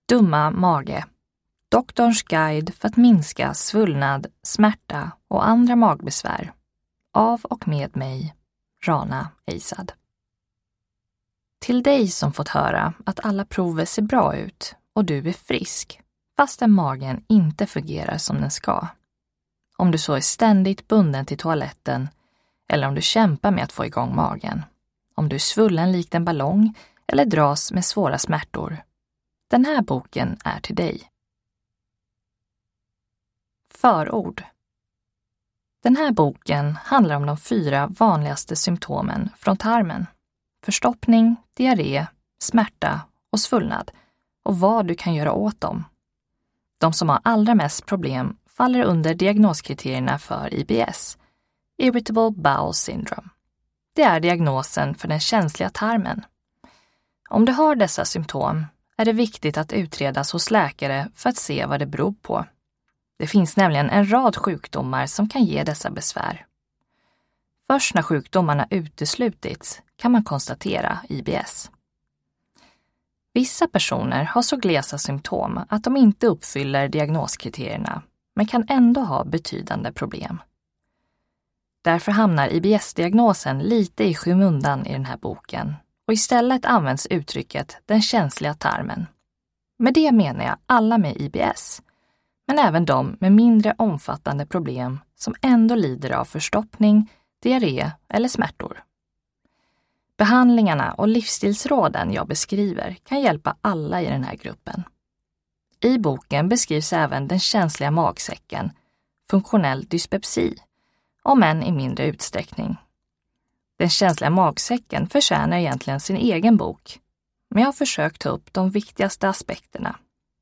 Dumma mage. Doktorns guide för att minska svullnad, smärta och andra magbesvär. Av och med mig, Rana Eisad. Till dig som fått höra att alla prover ser bra ut och du är frisk, fastän magen inte fungerar som den ska. Om du så är ständigt bunden till toaletten eller om du kämpar med att få igång magen. Om du är svullen likt en ballong eller dras med svåra smärtor. Den här boken är till dig. Förord. Den här boken handlar om de 4 vanligaste symptomen från tarmen. Förstoppning, diarré, smärta och svullnad och vad du kan göra åt dem. De som har allra mest problem faller under diagnoskriterierna för IBS, Irritable Bowel Syndrome. Det är diagnosen för den känsliga tarmen. Om du har dessa symptom är det viktigt att utredas hos läkare för att se vad det beror på. Det finns nämligen en rad sjukdomar som kan ge dessa besvär. Först när sjukdomarna uteslutits kan man konstatera IBS. Vissa personer har så glesa symptom att de inte uppfyller diagnoskriterierna men kan ändå ha betydande problem. Därför hamnar IBS-diagnosen lite i skymundan i den här boken och istället används uttrycket den känsliga tarmen. Med det menar jag alla med IBS, men även de med mindre omfattande problem som ändå lider av förstoppning, diarré eller smärtor. Behandlingarna och livsstilsråden jag beskriver kan hjälpa alla i den här gruppen. I boken beskrivs även den känsliga magsäcken, funktionell dyspepsi, om än i mindre utsträckning. Den känsliga magsäcken förtjänar egentligen sin egen bok, men jag har försökt ta upp de viktigaste aspekterna.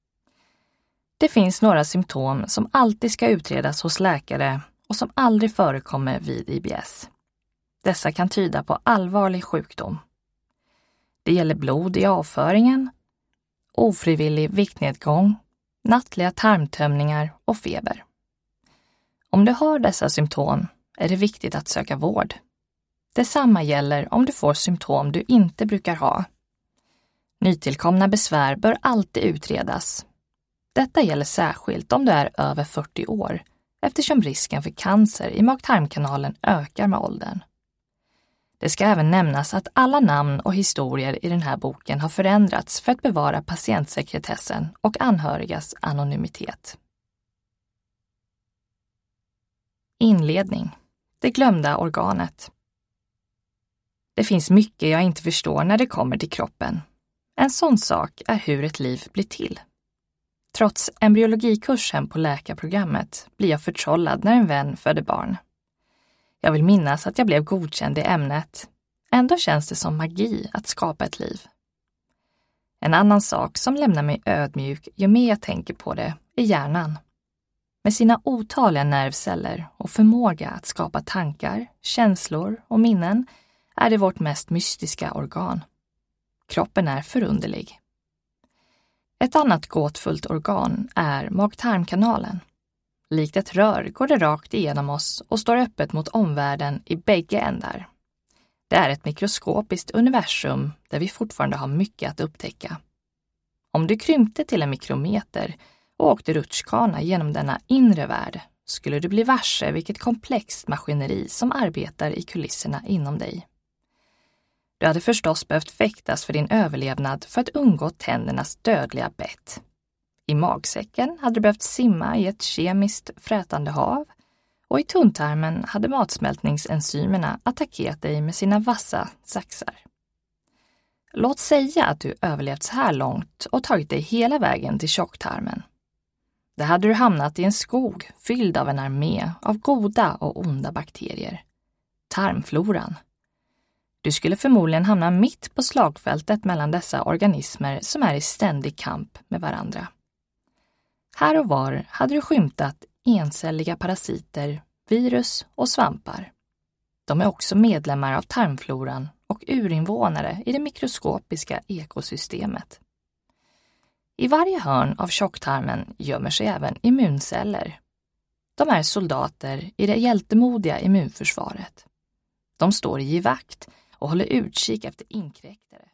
Det finns några symptom som alltid ska utredas hos läkare och som aldrig förekommer vid IBS. Dessa kan tyda på allvarlig sjukdom. Det gäller blod i avföringen, ofrivillig viktnedgång, nattliga tarmtömningar och feber. Om du har dessa symptom är det viktigt att söka vård. Detsamma gäller om du får symptom du inte brukar ha. Nytillkomna besvär bör alltid utredas. Detta gäller särskilt om du är över 40 år eftersom risken för cancer i mag-tarmkanalen ökar med åldern. Det ska även nämnas att alla namn och historier i den här boken har förändrats för att bevara patientsekretessen och anhörigas anonymitet. Inledning. Det glömda organet. Det finns mycket jag inte förstår när det kommer till kroppen. En sån sak är hur ett liv blir till. Trots embryologikursen på läkarprogrammet blir jag förtrollad när en vän föder barn. Jag vill minnas att jag blev godkänd i ämnet. Ändå känns det som magi att skapa ett liv. En annan sak som lämnar mig ödmjuk ju mer jag tänker på det är hjärnan. Med sina otaliga nervceller och förmåga att skapa tankar, känslor och minnen är det vårt mest mystiska organ. Kroppen är förunderlig. Ett annat gåtfullt organ är mag-tarmkanalen. Likt ett rör går det rakt igenom oss och står öppet mot omvärlden i bägge ändar. Det är ett mikroskopiskt universum där vi fortfarande har mycket att upptäcka. Om du krympte till en mikrometer och åkte rutschkana genom denna inre värld skulle du bli varse vilket komplext maskineri som arbetar i kulisserna inom dig. Du hade förstås behövt fäktas för din överlevnad för att undgå tändernas dödliga bett. I magsäcken hade du behövt simma i ett kemiskt frätande hav och i tunntarmen hade matsmältningsenzymerna attackerat dig med sina vassa saxar. Låt säga att du överlevt så här långt och tagit dig hela vägen till tjocktarmen. Där hade du hamnat i en skog fylld av en armé av goda och onda bakterier. Tarmfloran. Du skulle förmodligen hamna mitt på slagfältet mellan dessa organismer som är i ständig kamp med varandra. Här och var hade du skymtat encelliga parasiter, virus och svampar. De är också medlemmar av tarmfloran och urinvånare i det mikroskopiska ekosystemet. I varje hörn av tjocktarmen gömmer sig även immunceller. De är soldater i det hjältemodiga immunförsvaret. De står i givakt och håller utkik efter inkräktare